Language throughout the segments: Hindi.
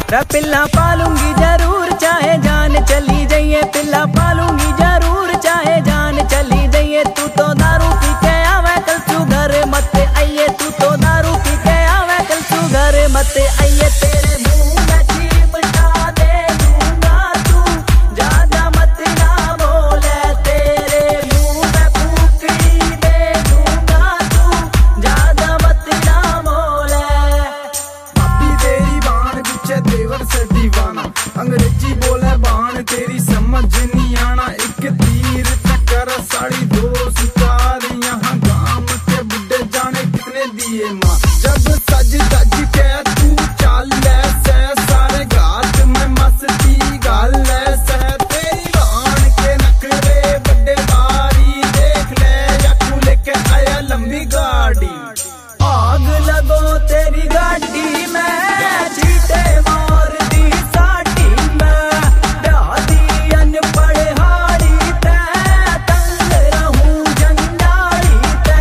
पिल्ला पालूंगी जरूर चाहे जान चली जाइए, पिल्ला पालूंगी जरूर चाहे जान चली जाइए। तू तो दारू पी के आवे कल तू घर मत आइए, तू तो दारू पी के आवे कल तू घर मत आइए। तेरे मुंह में चिमटा दे दूंगा तू ज्यादा मत ना बोले, तेरे मुंह में फूकड़ी दे दूंगा तू ज्यादा मत ना बोले। भाभी तेरी बाण गुच्छे देवर से दीवाना, अंग्रेजी बोले बाण तेरी समझ नहीं आना। एक तीर चक्कर साड़ी दो शिकार, यहाँ गांव के बुड्ढे जाने कितने दिए माँ। जब सज धज के तू चाल से सारे घाट में मस्ती गाल से, तेरी बाण के नखरे बड़े भारी देख ले या तू लेके आया लंबी गाड़ी। आग लगो तेरी गाड़ी में चीटे मार दी साटी में, ब्यादी अनपढ़ हाड़ी ते तंग रहूं जंजाड़ी ते।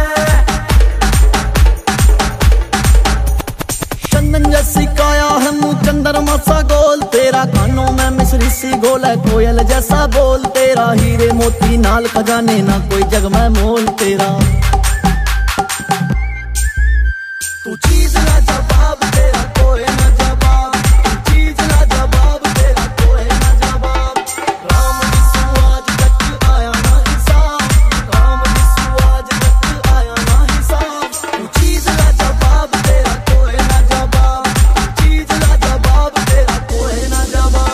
चंदन जैसी काया है मुँह चंद्रमा सा गोल, तेरा कानों में मिश्री सी गोल है कोयल जैसा बोल। तेरा हीरे मोती नाल खजाने ना कोई जग में मोल तेरा। तू चीज ना जवाब तेरा कोई ना जवाब, तू चीज ना जवाब तेरा कोई ना जवाब। राम जिसू आज तक आया ना हिसाब, राम जिसू आज तक आया ना हिसाब। तू चीज ना जवाब तेरा कोई ना जवाब, तू चीज ना जवाब तेरा कोई ना जवाब।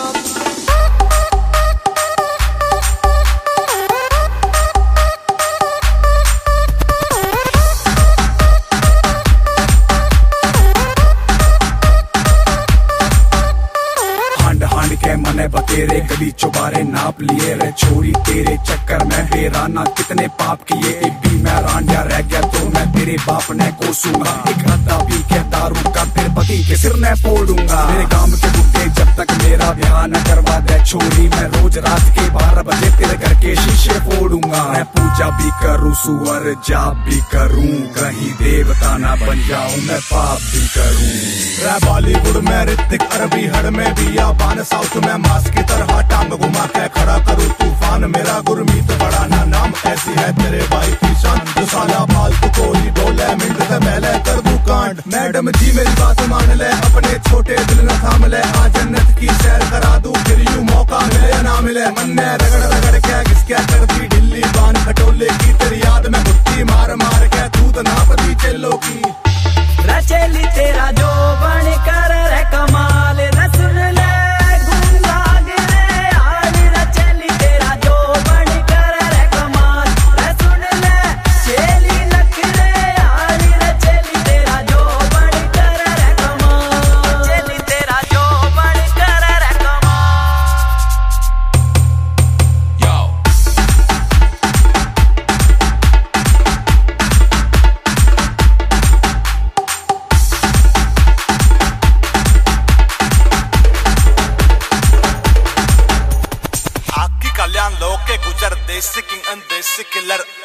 के मने बतेरे गली चुबारे नाप लिए रे छोरी, तेरे चक्कर में बेराना कितने पाप किए। एक भी मैं रांझा रह गया तो मैं तेरे बाप ने कोसूंगा। एक रद्दा पी के दारू का तेरे पति के सिर ने फोड़ूंगा। मेरे काम के बुड्ढे जब तक मेरा ब्याह न करवा दे छोरी, मैं रोज रात के 12 बजे तेरे घर के शीशे फोड़ूंगा। मैं पूजा भी करूँ सुअर जाप भी करूँ, कहीं देवता ना बन जाऊं मैं पाप भी करूँ। बॉलीवुड में ऋतिक अरबी हड़ में भी आबान, साउथ में मास की तरह टांग घुमा के खड़ा करूँ तूफान। मेरा गुरमीत बड़ा ना नाम ऐसी है तेरे भाई की शान, जो साला फालतू कोई बोले मिनट से पहले कर दूं कांड। मैडम जी मेरी बात मान ले, अपने छोटे दिल न थाम ले, आज जन्नत की सैर करा दूं फिर यूं मौका मिले या ना मिले। मन ने रगड़ रगड़ के घिसके कर दी ढिल्ली बान खटोले की, तेरी याद में गुत्ती मार मार के तू तो नाप दी चेलो की। रचेली तेरा जो बन कर रे कमाल रसुन ले गुंगा गिरे यार, रचेली तेरा जो बन कर रे कमाल रसुन ले चेली लख रे यार, रचेली तेरा जो बन कर रे कमाल, रचेली तेरा जो बन कर रे कमाल। Yo. कल्याण लोग के गुजर देसी किंग अन देसी किलर